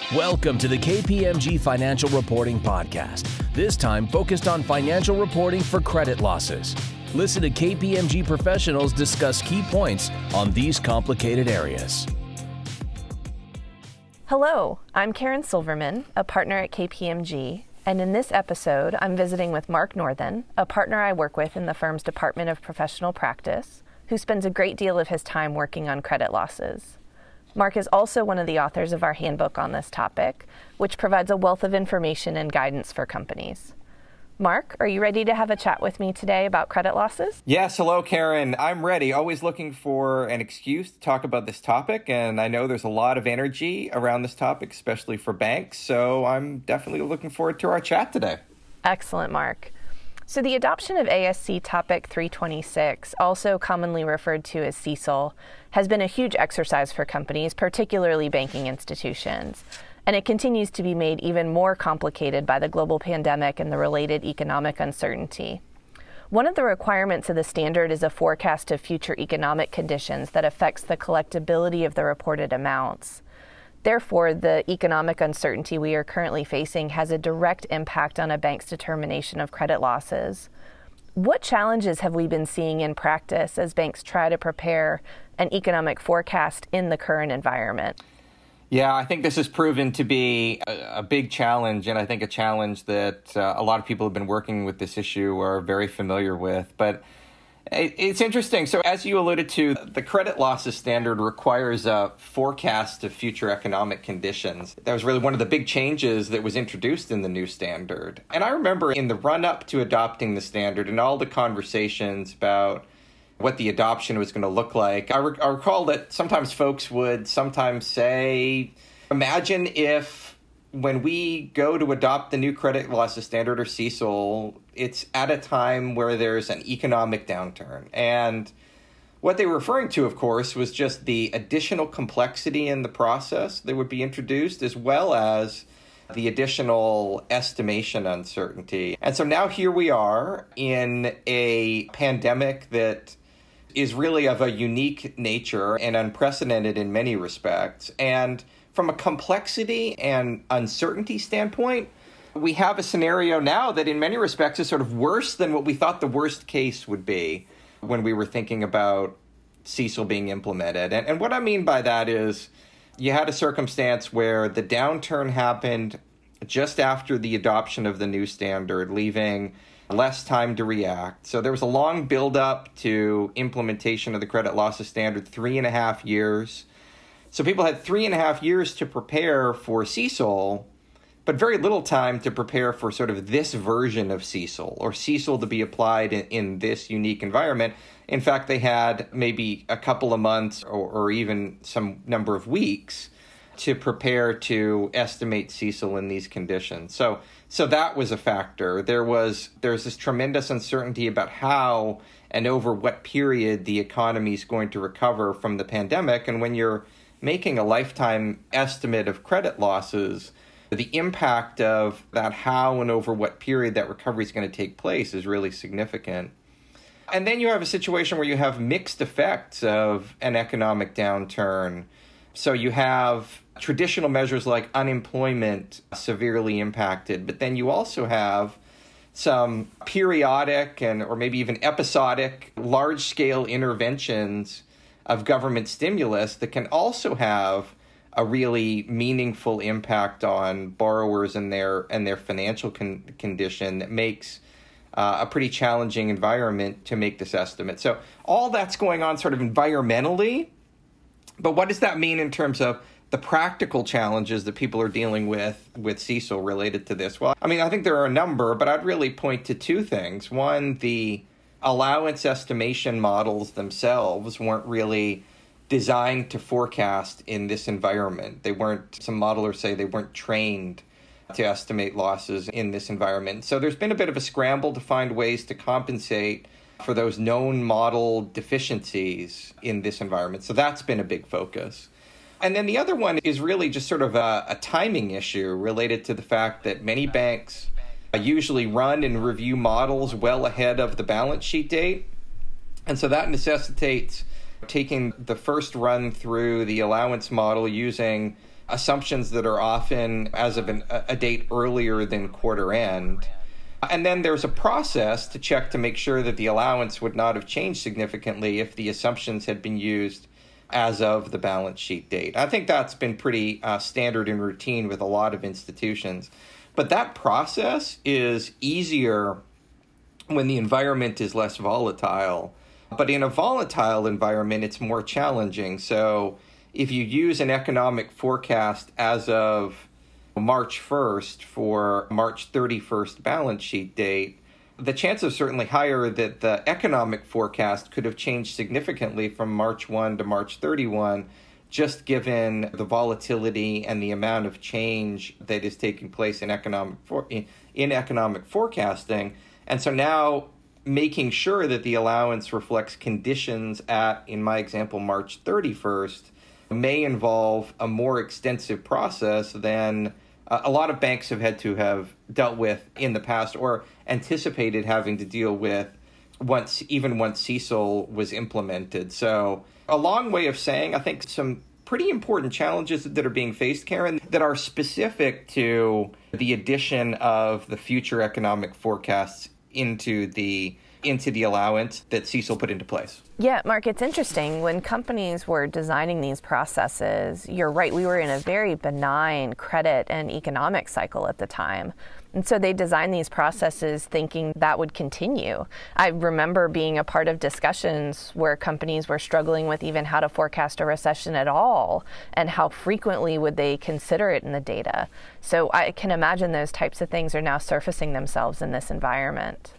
Welcome to the KPMG Financial Reporting Podcast, this time focused on financial reporting for credit losses. Listen to KPMG professionals discuss key points on these complicated areas. Hello, I'm Karen Silverman, a partner at KPMG, and in this episode, I'm visiting with Mark Northen, a partner I work with in the firm's Department of Professional Practice, who spends a great deal of his time working on credit losses. Mark is also one of the authors of our handbook on this topic, which provides a wealth of information and guidance for companies. Mark, are you ready to have a chat with me today about credit losses? Yes, hello, Karen. I'm ready. Always looking for an excuse to talk about this topic, and I know there's a lot of energy around this topic, especially for banks, so I'm definitely looking forward to our chat today. Excellent, Mark. So the adoption of ASC Topic 326, also commonly referred to as CECL, has been a huge exercise for companies, particularly banking institutions. And it continues to be made even more complicated by the global pandemic and the related economic uncertainty. One of the requirements of the standard is a forecast of future economic conditions that affects the collectability of the reported amounts. Therefore, the economic uncertainty we are currently facing has a direct impact on a bank's determination of credit losses. What challenges have we been seeing in practice as banks try to prepare an economic forecast in the current environment? Yeah, I think this has proven to be a big challenge, and I think a challenge that a lot of people who have been working with this issue are very familiar with. But it's interesting. So as you alluded to, the credit losses standard requires a forecast of future economic conditions. That was really one of the big changes that was introduced in the new standard. And I remember in the run-up to adopting the standard and all the conversations about what the adoption was going to look like, I recall that sometimes folks would sometimes say, imagine if when we go to adopt the new credit losses standard or CECL, it's at a time where there's an economic downturn. And what they were referring to, of course, was just the additional complexity in the process that would be introduced, as well as the additional estimation uncertainty. And so now here we are in a pandemic that is really of a unique nature and unprecedented in many respects. And from a complexity and uncertainty standpoint, we have a scenario now that in many respects is sort of worse than what we thought the worst case would be when we were thinking about CECL being implemented. And what I mean by that is you had a circumstance where the downturn happened just after the adoption of the new standard, leaving less time to react. So there was a long buildup to implementation of the credit losses standard, 3.5 years. So people had 3.5 years to prepare for CECL, but very little time to prepare for sort of this version of CECL, or CECL to be applied in this unique environment. In fact, they had maybe a couple of months or even some number of weeks to prepare to estimate CECL in these conditions. So that was a factor. There's this tremendous uncertainty about how and over what period the economy is going to recover from the pandemic. And when you're making a lifetime estimate of credit losses, the impact of that, how and over what period that recovery is going to take place, is really significant. And then you have a situation where you have mixed effects of an economic downturn. So you have traditional measures like unemployment severely impacted, but then you also have some periodic or maybe even episodic large-scale interventions of government stimulus that can also have a really meaningful impact on borrowers and their financial condition that makes a pretty challenging environment to make this estimate. So all that's going on sort of environmentally, but what does that mean in terms of the practical challenges that people are dealing with CECL related to this? Well, I mean, I think there are a number, but I'd really point to two things. One, the allowance estimation models themselves weren't really designed to forecast in this environment. Some modelers say they weren't trained to estimate losses in this environment. So there's been a bit of a scramble to find ways to compensate for those known model deficiencies in this environment. So that's been a big focus. And then the other one is really just sort of a timing issue related to the fact that many banks usually run and review models well ahead of the balance sheet date. And so that necessitates taking the first run through the allowance model using assumptions that are often as of a date earlier than quarter end. And then there's a process to check to make sure that the allowance would not have changed significantly if the assumptions had been used as of the balance sheet date. I think that's been pretty standard and routine with a lot of institutions. But that process is easier when the environment is less volatile. But in a volatile environment, it's more challenging. So if you use an economic forecast as of March 1st for March 31st balance sheet date, the chances are certainly higher that the economic forecast could have changed significantly from March 1 to March 31, just given the volatility and the amount of change that is taking place in economic forecasting. And so now making sure that the allowance reflects conditions at, in my example, March 31st, may involve a more extensive process than a lot of banks have had to have dealt with in the past or anticipated having to deal with once CECL was implemented. So a long way of saying, I think some pretty important challenges that are being faced, Karen, that are specific to the addition of the future economic forecasts into the allowance that CECL put into place. Yeah, Mark, it's interesting. When companies were designing these processes, you're right, we were in a very benign credit and economic cycle at the time. And so they designed these processes thinking that would continue. I remember being a part of discussions where companies were struggling with even how to forecast a recession at all and how frequently would they consider it in the data. So I can imagine those types of things are now surfacing themselves in this environment.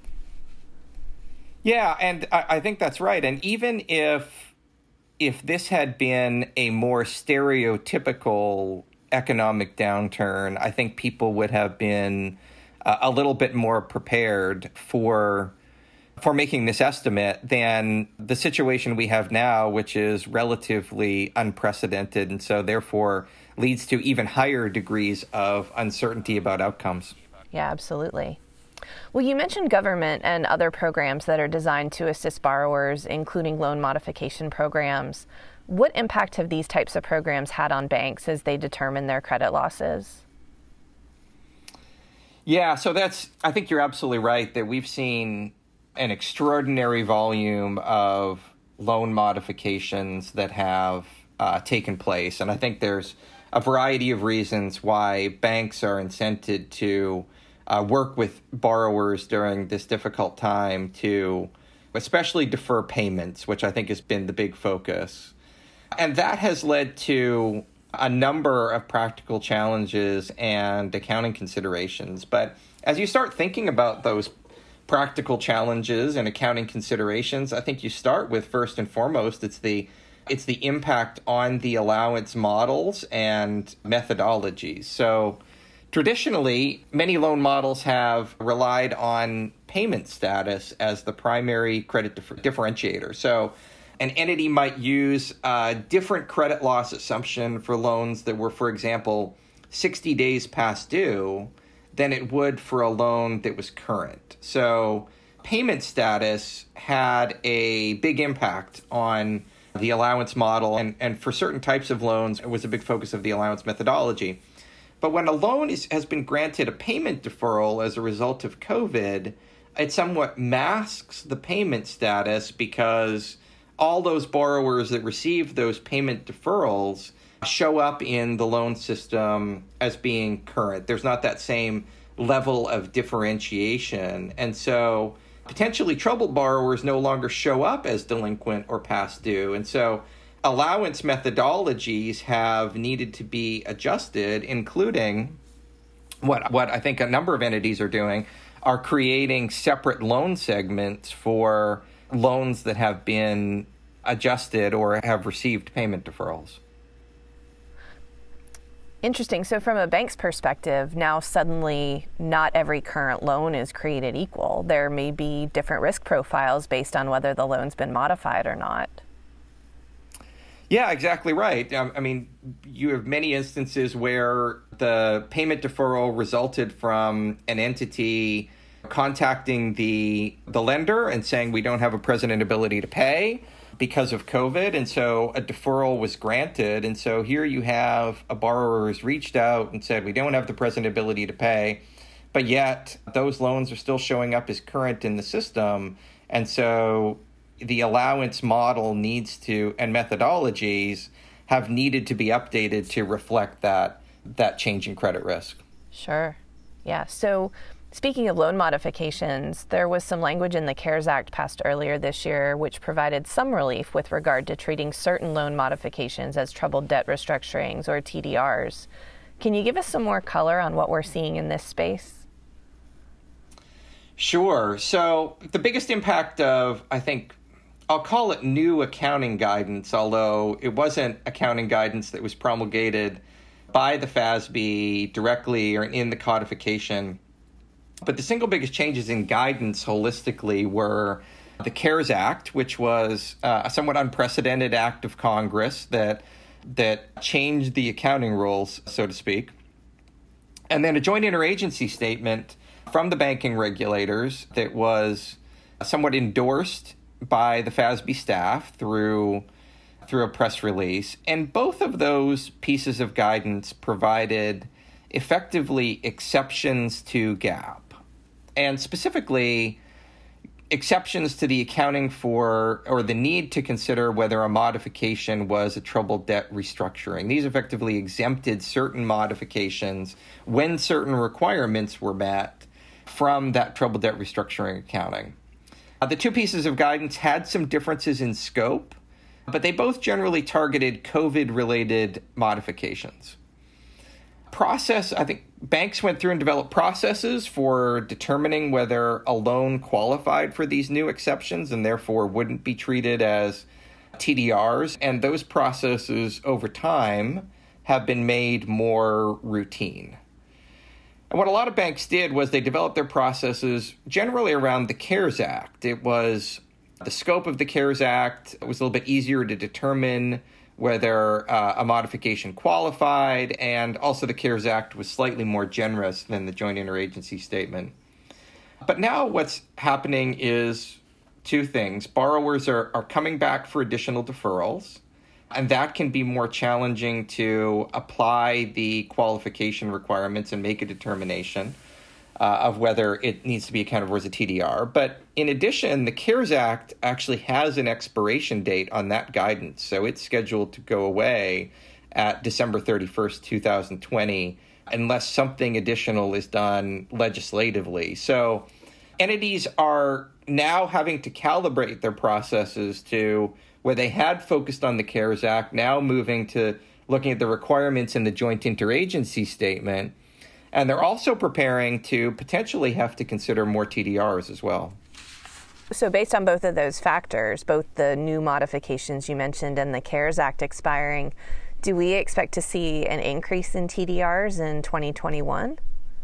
Yeah, and I think that's right. And even if this had been a more stereotypical economic downturn, I think people would have been a little bit more prepared for making this estimate than the situation we have now, which is relatively unprecedented, and so therefore leads to even higher degrees of uncertainty about outcomes. Yeah, absolutely. Well, you mentioned government and other programs that are designed to assist borrowers, including loan modification programs. What impact have these types of programs had on banks as they determine their credit losses? Yeah, so I think you're absolutely right that we've seen an extraordinary volume of loan modifications that have taken place. And I think there's a variety of reasons why banks are incented to work with borrowers during this difficult time to especially defer payments, which I think has been the big focus. And that has led to a number of practical challenges and accounting considerations. But as you start thinking about those practical challenges and accounting considerations, I think you start with, first and foremost, it's the impact on the allowance models and methodologies. So traditionally, many loan models have relied on payment status as the primary credit differentiator. So an entity might use a different credit loss assumption for loans that were, for example, 60 days past due than it would for a loan that was current. So payment status had a big impact on the allowance model, and for certain types of loans, it was a big focus of the allowance methodology. But when a loan has been granted a payment deferral as a result of COVID, it somewhat masks the payment status because all those borrowers that received those payment deferrals show up in the loan system as being current. There's not that same level of differentiation. And so potentially troubled borrowers no longer show up as delinquent or past due. And so allowance methodologies have needed to be adjusted, including what I think a number of entities are doing, are creating separate loan segments for loans that have been adjusted or have received payment deferrals. Interesting. So from a bank's perspective, now suddenly not every current loan is created equal. There may be different risk profiles based on whether the loan's been modified or not. Yeah, exactly right. I mean, you have many instances where the payment deferral resulted from an entity contacting the lender and saying we don't have a present ability to pay. because of COVID, and so a deferral was granted. And so here you have a borrower who's reached out and said, we don't have the present ability to pay, but yet those loans are still showing up as current in the system. And so the allowance model needs to, and methodologies have needed to be updated to reflect that change in credit risk. Sure. Yeah. So speaking of loan modifications, there was some language in the CARES Act passed earlier this year which provided some relief with regard to treating certain loan modifications as troubled debt restructurings or TDRs. Can you give us some more color on what we're seeing in this space? Sure. So the biggest impact of, I think, I'll call it new accounting guidance, although it wasn't accounting guidance that was promulgated by the FASB directly or in the codification. But the single biggest changes in guidance holistically were the CARES Act, which was a somewhat unprecedented act of Congress that changed the accounting rules, so to speak. And then a joint interagency statement from the banking regulators that was somewhat endorsed by the FASB staff through a press release. And both of those pieces of guidance provided effectively exceptions to GAAP, and specifically exceptions to the accounting for, or the need to consider whether a modification was a troubled debt restructuring. These effectively exempted certain modifications when certain requirements were met from that troubled debt restructuring accounting. The two pieces of guidance had some differences in scope, but they both generally targeted COVID-related modifications. I think banks went through and developed processes for determining whether a loan qualified for these new exceptions and therefore wouldn't be treated as TDRs. And those processes over time have been made more routine. And what a lot of banks did was they developed their processes generally around the CARES Act. It was the scope of the CARES Act. It was a little bit easier to determine whether a modification qualified, and also the CARES Act was slightly more generous than the joint interagency statement. But now what's happening is two things. Borrowers are coming back for additional deferrals, and that can be more challenging to apply the qualification requirements and make a determination of whether it needs to be accounted for as a TDR. But in addition, the CARES Act actually has an expiration date on that guidance. So it's scheduled to go away at December 31st, 2020, unless something additional is done legislatively. So entities are now having to calibrate their processes to where they had focused on the CARES Act, now moving to looking at the requirements in the joint interagency statement. And they're also preparing to potentially have to consider more TDRs as well. So based on both of those factors, both the new modifications you mentioned and the CARES Act expiring, do we expect to see an increase in TDRs in 2021?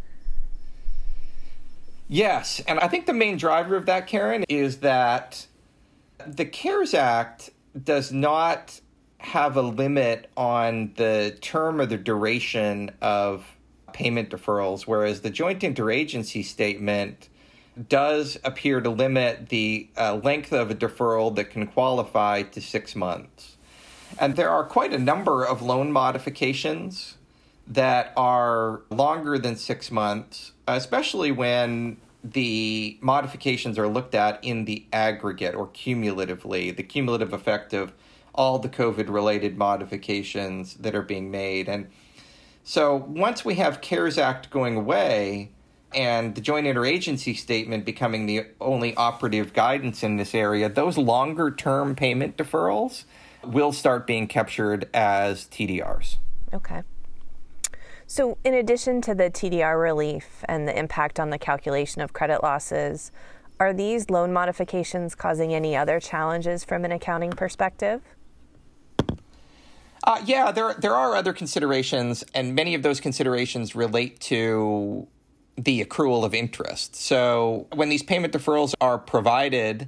Yes, and I think the main driver of that, Karen, is that the CARES Act does not have a limit on the term or the duration of payment deferrals, whereas the joint interagency statement does appear to limit the length of a deferral that can qualify to 6 months. And there are quite a number of loan modifications that are longer than 6 months, especially when the modifications are looked at in the aggregate or cumulatively, the cumulative effect of all the COVID-related modifications that are being made. And so once we have CARES Act going away and the joint interagency statement becoming the only operative guidance in this area, those longer-term payment deferrals will start being captured as TDRs. Okay. So in addition to the TDR relief and the impact on the calculation of credit losses, are these loan modifications causing any other challenges from an accounting perspective? Yeah, there are other considerations, and many of those considerations relate to the accrual of interest. So when these payment deferrals are provided,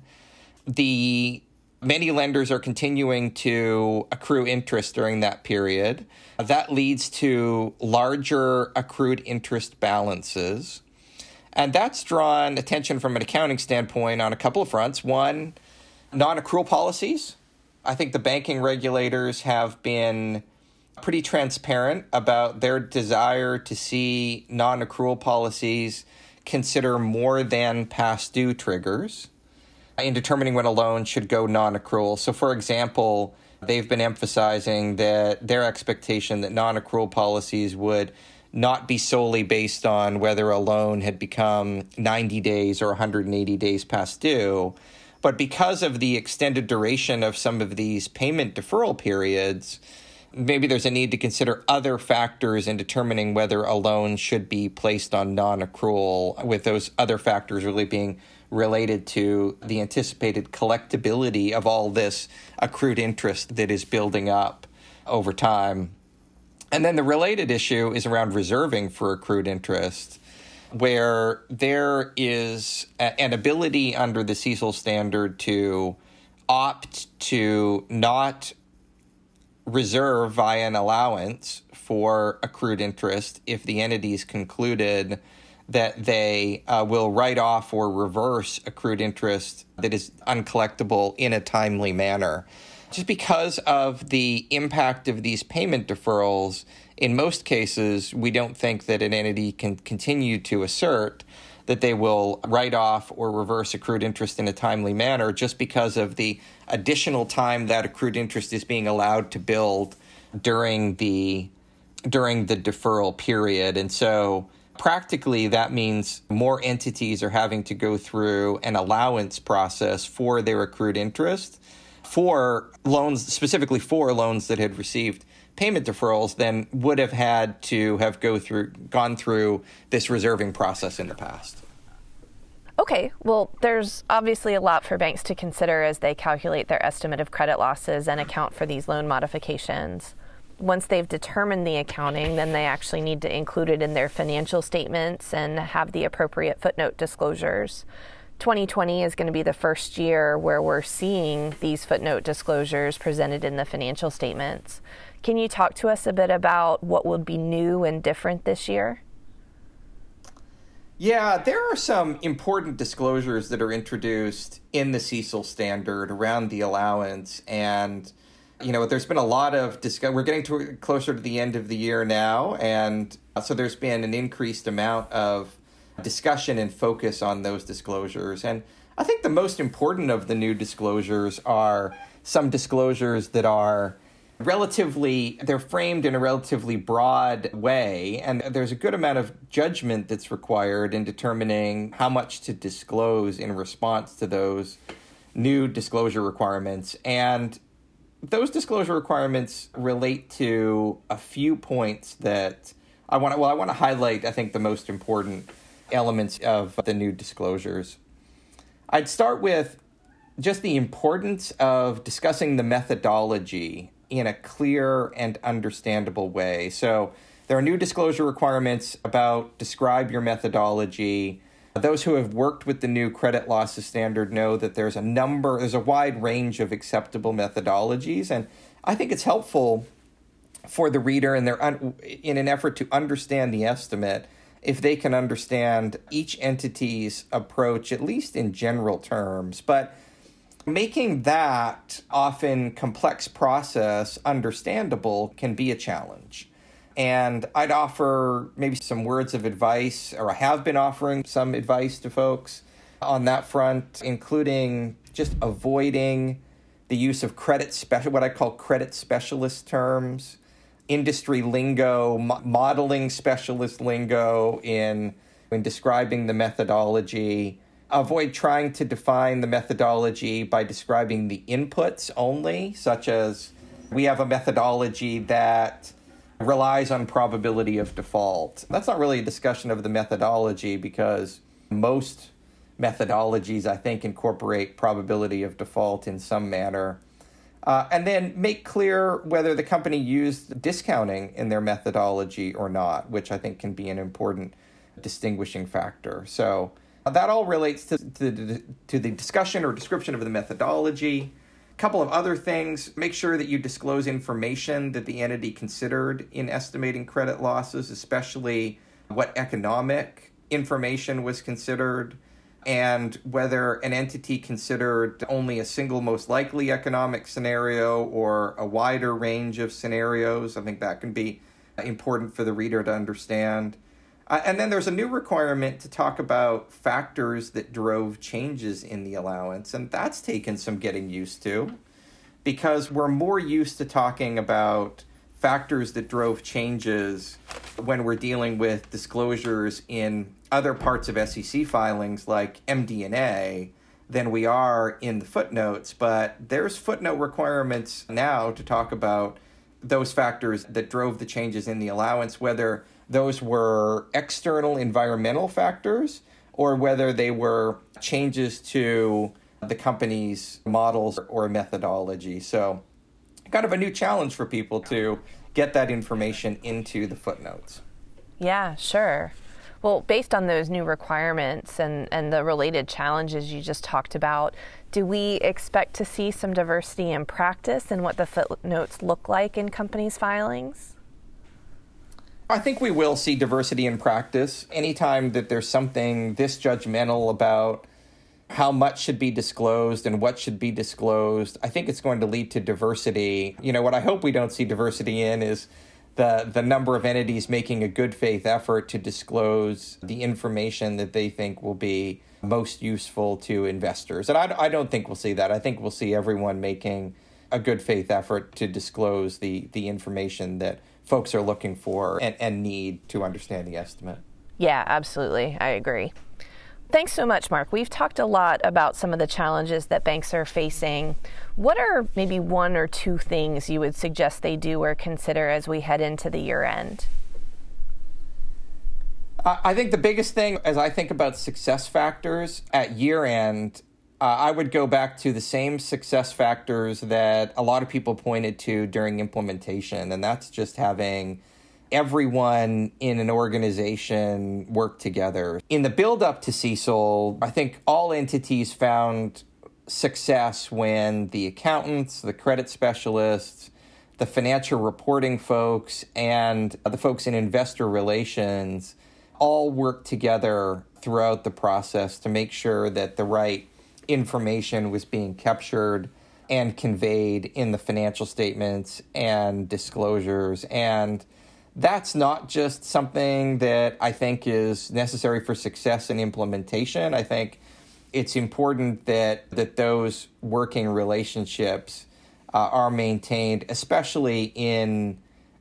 many lenders are continuing to accrue interest during that period. That leads to larger accrued interest balances. And that's drawn attention from an accounting standpoint on a couple of fronts. One, non-accrual policies I think the banking regulators have been pretty transparent about their desire to see non-accrual policies consider more than past due triggers in determining when a loan should go non-accrual. So, for example, they've been emphasizing that their expectation that non-accrual policies would not be solely based on whether a loan had become 90 days or 180 days past due, but because of the extended duration of some of these payment deferral periods, maybe there's a need to consider other factors in determining whether a loan should be placed on non-accrual, with those other factors really being related to the anticipated collectability of all this accrued interest that is building up over time. And then the related issue is around reserving for accrued interest, where there is an ability under the CECL standard to opt to not reserve via an allowance for accrued interest if the entity's concluded that they will write off or reverse accrued interest that is uncollectible in a timely manner. Just because of the impact of these payment deferrals, in most cases, we don't think that an entity can continue to assert that they will write off or reverse accrued interest in a timely manner just because of the additional time that accrued interest is being allowed to build during the deferral period. And so practically, that means more entities are having to go through an allowance process for their accrued interest for loans, specifically for loans that had received payment deferrals, than would have had to have gone through this reserving process in the past. Okay, well, there's obviously a lot for banks to consider as they calculate their estimate of credit losses and account for these loan modifications. Once they've determined the accounting, then they actually need to include it in their financial statements and have the appropriate footnote disclosures. 2020 is going to be the first year where we're seeing these footnote disclosures presented in the financial statements. Can you talk to us a bit about what will be new and different this year? Yeah, there are some important disclosures that are introduced in the CECL standard around the allowance. And, there's been a lot of discussion. We're getting closer to the end of the year now. And so there's been an increased amount of discussion and focus on those disclosures. And I think the most important of the new disclosures are some disclosures that are they're framed in a relatively broad way, and there's a good amount of judgment that's required in determining how much to disclose in response to those new disclosure requirements. And those disclosure requirements relate to a few points that I want to highlight, I think, the most important elements of the new disclosures. I'd start with just the importance of discussing the methodology in a clear and understandable way. So there are new disclosure requirements about describe your methodology. Those who have worked with the new credit losses standard know that there's a wide range of acceptable methodologies. And I think it's helpful for the reader in an effort to understand the estimate if they can understand each entity's approach, at least in general terms. But making that often complex process understandable can be a challenge. And I'd offer maybe some words of advice, or I have been offering some advice to folks on that front, including just avoiding the use of what I call credit specialist terms, industry lingo, modeling specialist lingo in describing the methodology. Avoid trying to define the methodology by describing the inputs only, such as we have a methodology that relies on probability of default. That's not really a discussion of the methodology, because most methodologies, I think, incorporate probability of default in some manner. And then make clear whether the company used discounting in their methodology or not, which I think can be an important distinguishing factor. So that all relates to the discussion or description of the methodology. A couple of other things: make sure that you disclose information that the entity considered in estimating credit losses, especially what economic information was considered, and whether an entity considered only a single most likely economic scenario or a wider range of scenarios. I think that can be important for the reader to understand. And then there's a new requirement to talk about factors that drove changes in the allowance, and that's taken some getting used to, because we're more used to talking about factors that drove changes when we're dealing with disclosures in other parts of SEC filings like MD&A than we are in the footnotes. But there's footnote requirements now to talk about those factors that drove the changes in the allowance, whether those were external environmental factors or whether they were changes to the company's models or methodology. So kind of a new challenge for people to get that information into the footnotes. Yeah, sure. Well, based on those new requirements and the related challenges you just talked about, do we expect to see some diversity in practice in what the footnotes look like in companies' filings? I think we will see diversity in practice. Anytime that there's something this judgmental about how much should be disclosed and what should be disclosed, I think it's going to lead to diversity. You know, what I hope we don't see diversity in is the number of entities making a good faith effort to disclose the information that they think will be most useful to investors. And I don't think we'll see that. I think we'll see everyone making a good faith effort to disclose the information that folks are looking for and need to understand the estimate. Yeah, absolutely. I agree. Thanks so much, Mark. We've talked a lot about some of the challenges that banks are facing. What are maybe one or two things you would suggest they do or consider as we head into the year end? I think the biggest thing, as I think about success factors at year end, I would go back to the same success factors that a lot of people pointed to during implementation, and that's just having everyone in an organization work together. In the build-up to CECL, I think all entities found success when the accountants, the credit specialists, the financial reporting folks, and the folks in investor relations all worked together throughout the process to make sure that the right information was being captured and conveyed in the financial statements and disclosures. And that's not just something that I think is necessary for success in implementation. I think it's important that those working relationships are maintained, especially in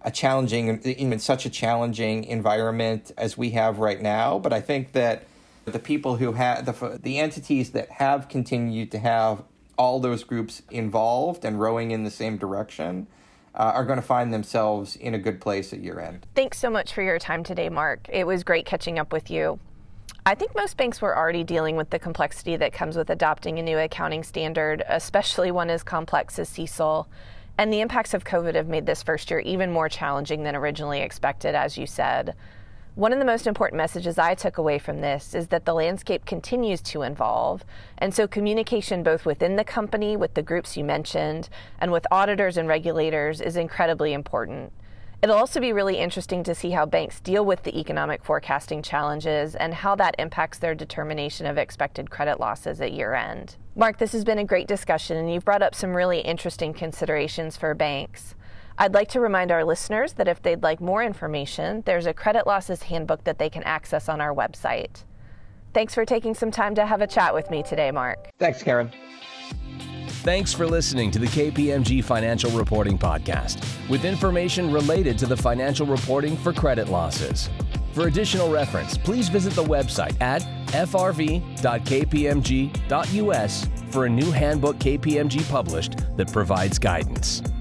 such a challenging environment as we have right now. But I think that the people who have the entities that have continued to have all those groups involved and rowing in the same direction are going to find themselves in a good place at year end. Thanks so much for your time today, Mark. It was great catching up with you. I think most banks were already dealing with the complexity that comes with adopting a new accounting standard, especially one as complex as CECL. And the impacts of COVID have made this first year even more challenging than originally expected, as you said. One of the most important messages I took away from this is that the landscape continues to evolve, and so communication both within the company, with the groups you mentioned, and with auditors and regulators is incredibly important. It'll also be really interesting to see how banks deal with the economic forecasting challenges and how that impacts their determination of expected credit losses at year end. Mark, this has been a great discussion, and you've brought up some really interesting considerations for banks. I'd like to remind our listeners that if they'd like more information, there's a credit losses handbook that they can access on our website. Thanks for taking some time to have a chat with me today, Mark. Thanks, Karen. Thanks for listening to the KPMG Financial Reporting Podcast with information related to the financial reporting for credit losses. For additional reference, please visit the website at frv.kpmg.us for a new handbook KPMG published that provides guidance.